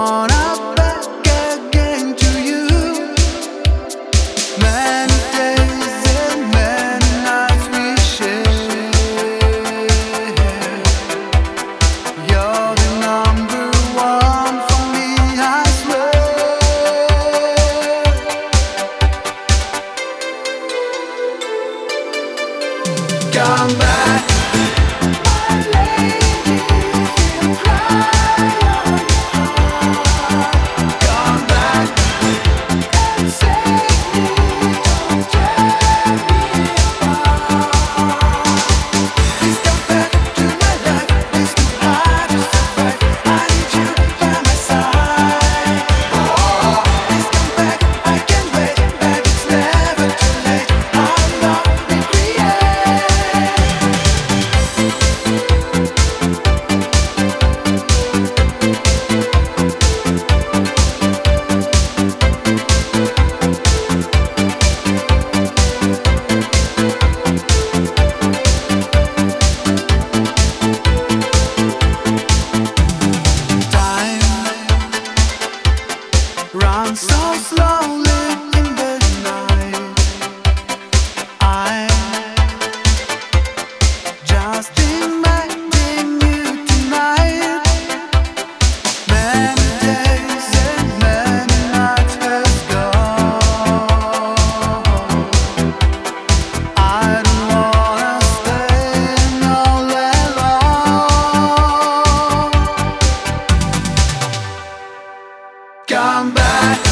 wanna back again to you. Many days and many nights we share. You're the number one for me, I swear. Come back. Run so slowly in the night. I'm just imagining you tonight. Many days and many nights has gone. I don't wanna stay all alone. Come back.